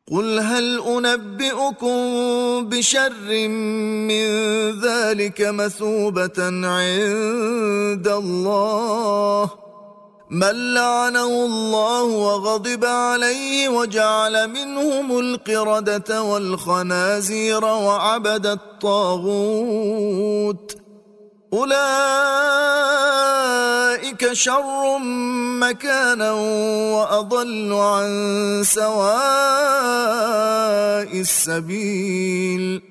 قل هل أنبئكم بشر من ذلك مثوبة عند الله من لعنه الله وغضب عليه وجعل منهم القردة والخنازير وعبد الطاغوت أولئك شر مكانا وأضل عن سواء السبيل